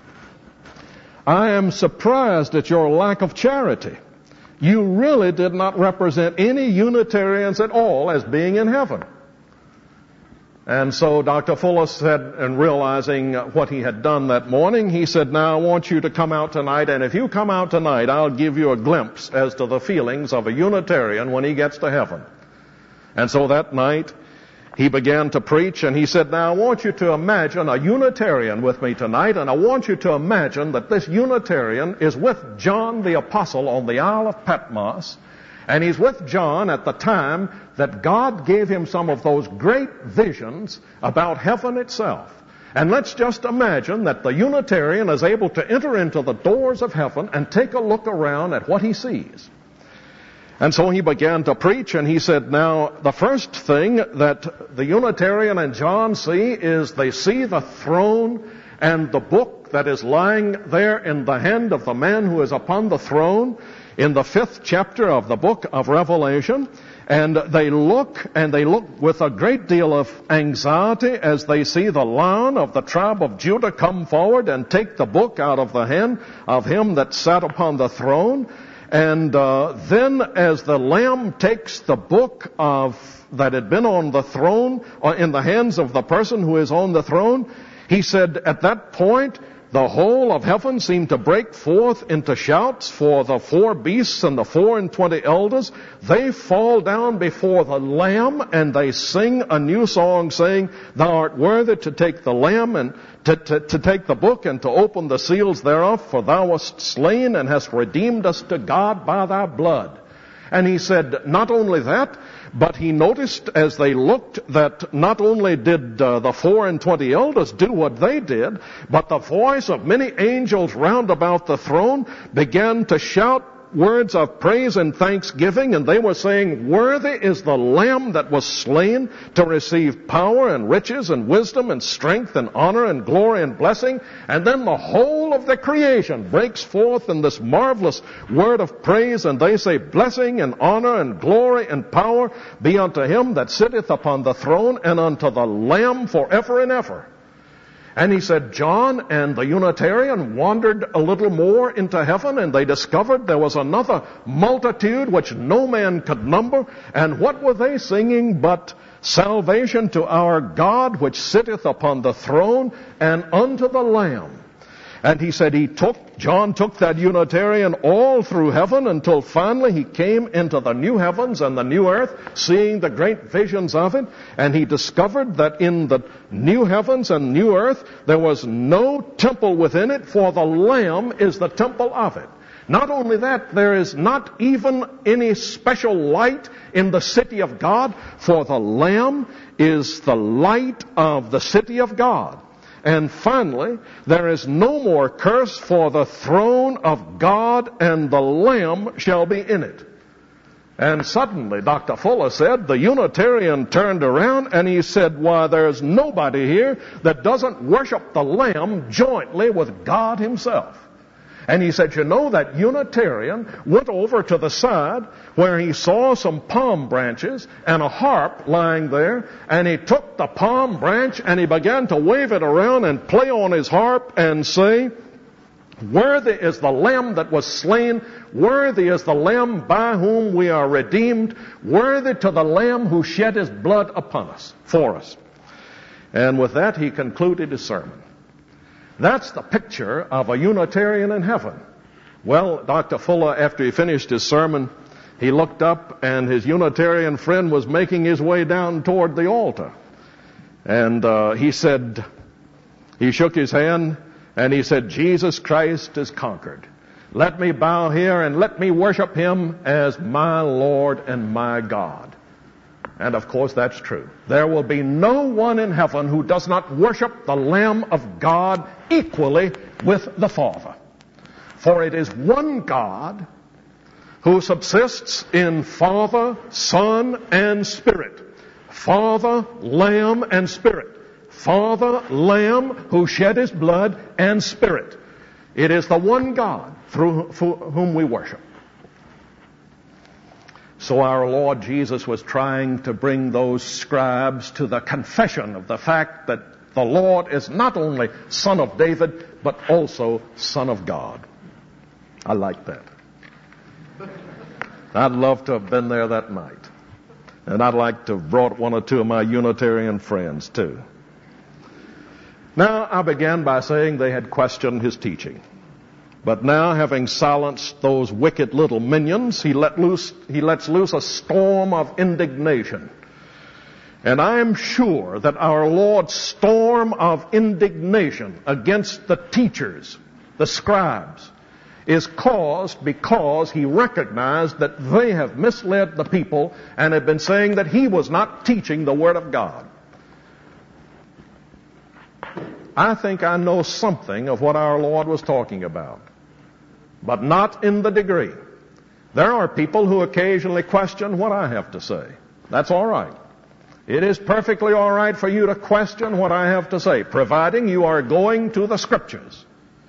I am surprised at your lack of charity. You really did not represent any Unitarians at all as being in heaven. And so Dr. Fuller said, and realizing what he had done that morning, he said, now I want you to come out tonight, and if you come out tonight, I'll give you a glimpse as to the feelings of a Unitarian when he gets to heaven. And so that night, he began to preach, and he said, now I want you to imagine a Unitarian with me tonight, and I want you to imagine that this Unitarian is with John the Apostle on the Isle of Patmos, and he's with John at the time that God gave him some of those great visions about heaven itself. And let's just imagine that the Unitarian is able to enter into the doors of heaven and take a look around at what he sees. And so he began to preach, and he said, now, the first thing that the Unitarian and John see is they see the throne and the book that is lying there in the hand of the man who is upon the throne in the 5th chapter of the book of Revelation. And they look with a great deal of anxiety as they see the Lion of the tribe of Judah come forward and take the book out of the hand of him that sat upon the throne. And then as the Lamb takes the book that had been on the throne, in the hands of the person who is on the throne, he said at that point, the whole of heaven seemed to break forth into shouts, for the 4 beasts and the 24 elders, they fall down before the Lamb and they sing a new song saying, thou art worthy to take the Lamb and to take the book and to open the seals thereof, for thou wast slain and hast redeemed us to God by thy blood. And he said, not only that, but he noticed as they looked that not only did the 24 elders do what they did, but the voice of many angels round about the throne began to shout words of praise and thanksgiving, and they were saying, worthy is the Lamb that was slain to receive power and riches and wisdom and strength and honor and glory and blessing. And then the whole of the creation breaks forth in this marvelous word of praise, and they say, blessing and honor and glory and power be unto him that sitteth upon the throne and unto the Lamb forever and ever. And he said, John and the Unitarian wandered a little more into heaven, and they discovered there was another multitude which no man could number. And what were they singing but salvation to our God which sitteth upon the throne and unto the Lamb? And he said John took that Unitarian all through heaven until finally he came into the new heavens and the new earth, seeing the great visions of it. And he discovered that in the new heavens and new earth, there was no temple within it, for the Lamb is the temple of it. Not only that, there is not even any special light in the city of God, for the Lamb is the light of the city of God. And finally, there is no more curse, for the throne of God and the Lamb shall be in it. And suddenly, Dr. Fuller said, the Unitarian turned around and he said, why, there's nobody here that doesn't worship the Lamb jointly with God himself. And he said, you know, that Unitarian went over to the side where he saw some palm branches and a harp lying there, and he took the palm branch and he began to wave it around and play on his harp and say, worthy is the Lamb that was slain, worthy is the Lamb by whom we are redeemed, worthy to the Lamb who shed his blood upon us, for us. And with that, he concluded his sermon. That's the picture of a Unitarian in heaven. Well, Dr. Fuller, after he finished his sermon, he looked up and his Unitarian friend was making his way down toward the altar. And he shook his hand and he said, Jesus Christ is conquered. Let me bow here and let me worship him as my Lord and my God. And of course that's true. There will be no one in heaven who does not worship the Lamb of God equally with the Father. For it is one God who subsists in Father, Son, and Spirit. Father, Lamb, and Spirit. Father, Lamb, who shed his blood, and Spirit. It is the one God through whom we worship. So our Lord Jesus was trying to bring those scribes to the confession of the fact that the Lord is not only Son of David, but also Son of God. I like that. I'd love to have been there that night. And I'd like to have brought one or two of my Unitarian friends too. Now, I began by saying they had questioned his teaching. But now, having silenced those wicked little minions, he lets loose a storm of indignation. And I am sure that our Lord's storm of indignation against the teachers, the scribes, is caused because he recognized that they have misled the people and have been saying that he was not teaching the Word of God. I think I know something of what our Lord was talking about, but not in the degree. There are people who occasionally question what I have to say. That's all right. It is perfectly all right for you to question what I have to say, providing you are going to the Scriptures.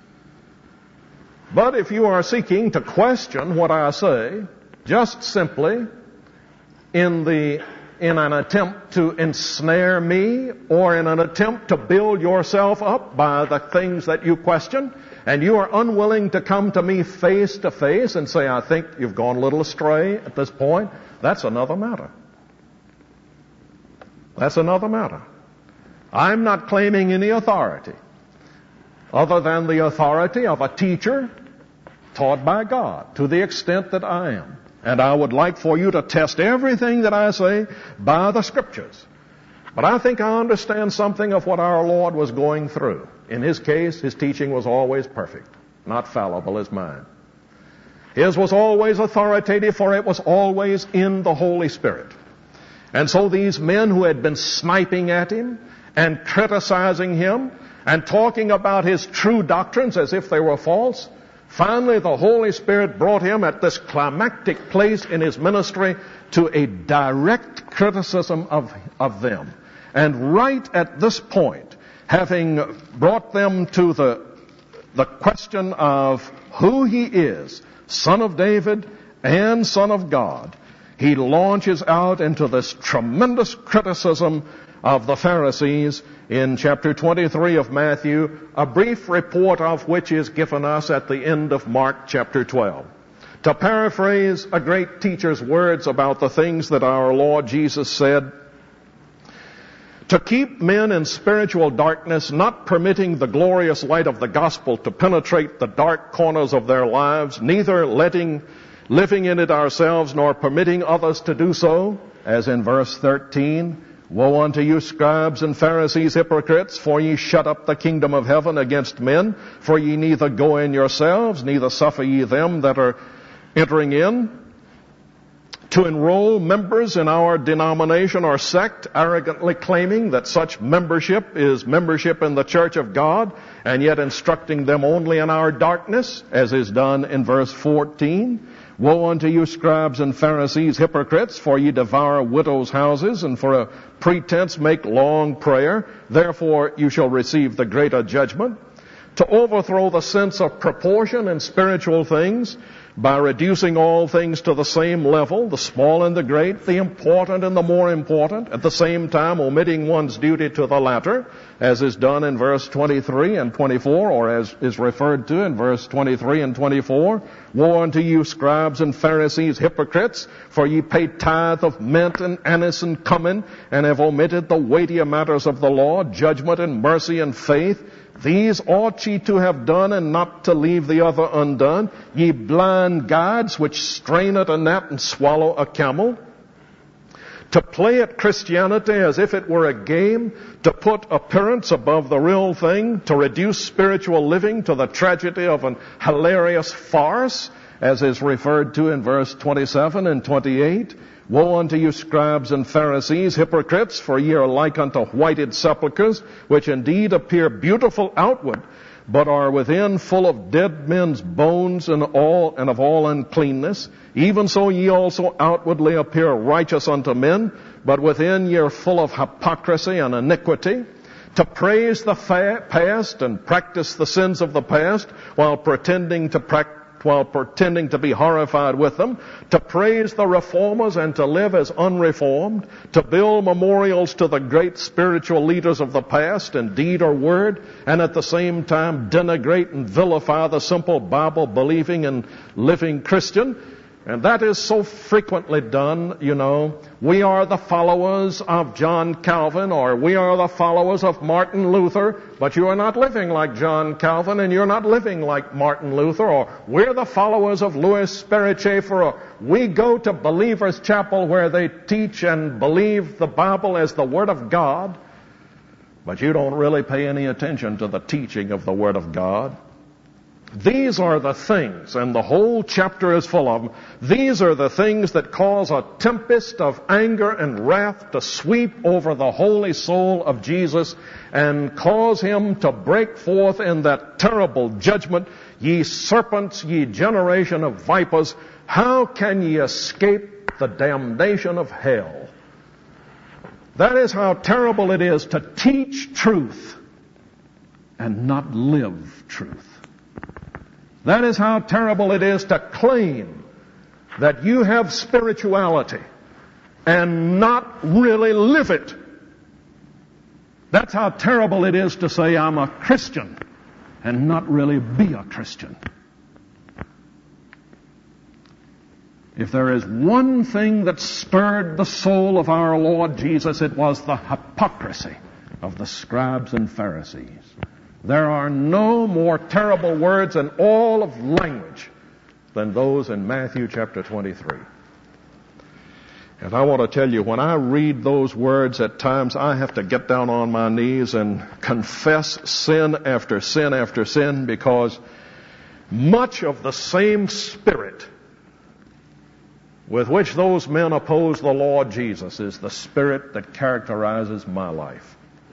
But if you are seeking to question what I say, just simply in an attempt to ensnare me or in an attempt to build yourself up by the things that you question, and you are unwilling to come to me face to face and say, I think you've gone a little astray at this point, that's another matter. That's another matter. I'm not claiming any authority other than the authority of a teacher taught by God to the extent that I am. And I would like for you to test everything that I say by the Scriptures. But I think I understand something of what our Lord was going through. In his case, his teaching was always perfect, not fallible as mine. His was always authoritative, for it was always in the Holy Spirit. And so these men who had been sniping at him and criticizing him and talking about his true doctrines as if they were false, finally the Holy Spirit brought him at this climactic place in his ministry to a direct criticism of them. And right at this point, having brought them to the question of who he is, Son of David and Son of God, he launches out into this tremendous criticism of the Pharisees in chapter 23 of Matthew, a brief report of which is given us at the end of Mark chapter 12. To paraphrase a great teacher's words about the things that our Lord Jesus said, to keep men in spiritual darkness, not permitting the glorious light of the gospel to penetrate the dark corners of their lives, neither living in it ourselves, nor permitting others to do so, as in verse 13, woe unto you, scribes and Pharisees, hypocrites, for ye shut up the kingdom of heaven against men, for ye neither go in yourselves, neither suffer ye them that are entering in to enroll members in our denomination or sect, arrogantly claiming that such membership is membership in the church of God, and yet instructing them only in our darkness, as is done in verse 14. Woe unto you, scribes and Pharisees, hypocrites, for ye devour widows' houses, and for a pretense make long prayer. Therefore you shall receive the greater judgment. to overthrow the sense of proportion in spiritual things by reducing all things to the same level, the small and the great, the important and the more important, at the same time omitting one's duty to the latter, as is done in verse 23 and 24, or as is referred to in verse 23 and 24. Woe unto you, scribes and Pharisees, hypocrites, for ye pay tithe of mint and anise and cumin, and have omitted the weightier matters of the law, judgment and mercy and faith. These ought ye to have done, and not to leave the other undone. Ye blind guides, which strain at a gnat and swallow a camel. To play at Christianity as if it were a game, to put appearance above the real thing, to reduce spiritual living to the tragedy of an hilarious farce, as is referred to in verse 27 and 28. Woe unto you, scribes and Pharisees, hypocrites, for ye are like unto whited sepulchres, which indeed appear beautiful outward, but are within full of dead men's bones and of all uncleanness. Even so ye also outwardly appear righteous unto men, but within ye are full of hypocrisy and iniquity. To praise the past and practice the sins of the past, while pretending to be horrified with them, to praise the reformers and to live as unreformed, to build memorials to the great spiritual leaders of the past in deed or word, and at the same time denigrate and vilify the simple Bible-believing and living Christian. And that is so frequently done, you know. We are the followers of John Calvin, or we are the followers of Martin Luther, but you are not living like John Calvin, and you're not living like Martin Luther, or we're the followers of Louis Sperry Chafer, or we go to Believers Chapel where they teach and believe the Bible as the Word of God, but you don't really pay any attention to the teaching of the Word of God. These are the things, and the whole chapter is full of them. These are the things that cause a tempest of anger and wrath to sweep over the holy soul of Jesus and cause him to break forth in that terrible judgment. Ye serpents, ye generation of vipers, how can ye escape the damnation of hell? That is how terrible it is to teach truth and not live truth. That is how terrible it is to claim that you have spirituality and not really live it. That's how terrible it is to say I'm a Christian and not really be a Christian. If there is one thing that stirred the soul of our Lord Jesus, it was the hypocrisy of the scribes and Pharisees. There are no more terrible words in all of language than those in Matthew chapter 23. And I want to tell you, when I read those words, at times I have to get down on my knees and confess sin after sin after sin, because much of the same spirit with which those men oppose the Lord Jesus is the spirit that characterizes my life.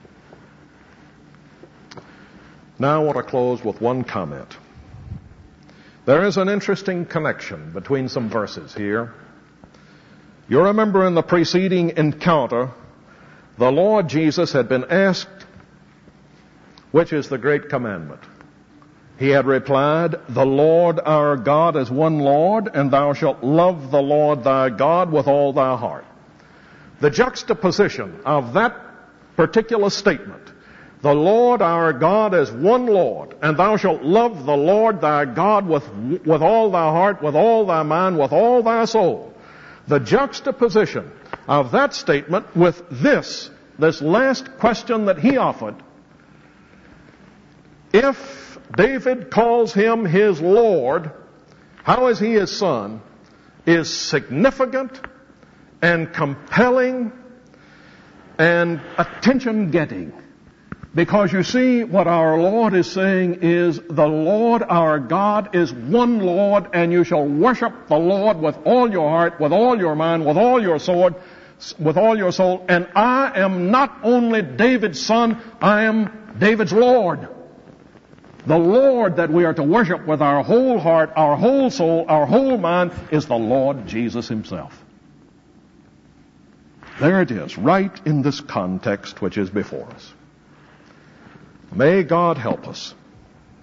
Now I want to close with one comment. There is an interesting connection between some verses here. You remember in the preceding encounter, the Lord Jesus had been asked, which is the great commandment? He had replied, the Lord our God is one Lord, and thou shalt love the Lord thy God with all thy heart. The juxtaposition of that particular statement, the Lord our God is one Lord, and thou shalt love the Lord thy God with all thy heart, with all thy mind, with all thy soul. The juxtaposition of that statement with this last question that he offered, if David calls him his Lord, how is he his son, is significant and compelling and attention-getting. Because you see, what our Lord is saying is, the Lord our God is one Lord, and you shall worship the Lord with all your heart, with all your mind, with all your soul, and I am not only David's son, I am David's Lord. The Lord that we are to worship with our whole heart, our whole soul, our whole mind is the Lord Jesus himself. There it is, right in this context which is before us. May God help us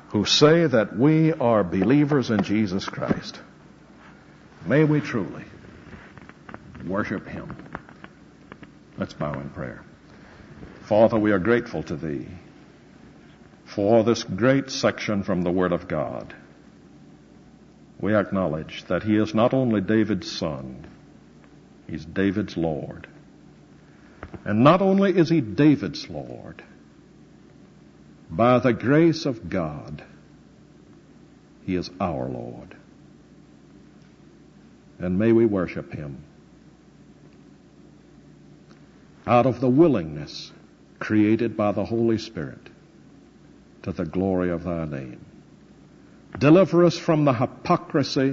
who say that we are believers in Jesus Christ. May we truly worship him. Let's bow in prayer. Father, we are grateful to thee for this great section from the Word of God. We acknowledge that he is not only David's son, he's David's Lord. And not only is he David's Lord, by the grace of God, he is our Lord. And may we worship him out of the willingness created by the Holy Spirit to the glory of thy name. Deliver us from the hypocrisy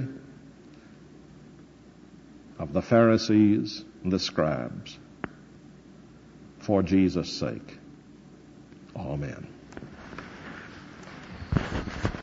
of the Pharisees and the scribes, for Jesus' sake. Amen.